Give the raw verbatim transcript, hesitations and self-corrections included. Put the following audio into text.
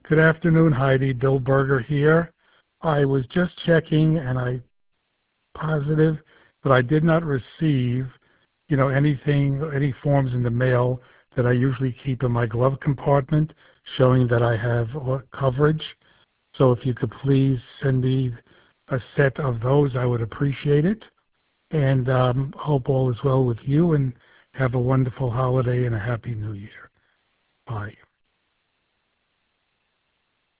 Good afternoon, Heidi. Bill Berger here. I was just checking, and I positive that I did not receive, you know, anything, any forms in the mail that I usually keep in my glove compartment, showing that I have uh, coverage. So if you could please send me a set of those, I would appreciate it. And um, hope all is well with you, and have a wonderful holiday and a happy New Year. Bye.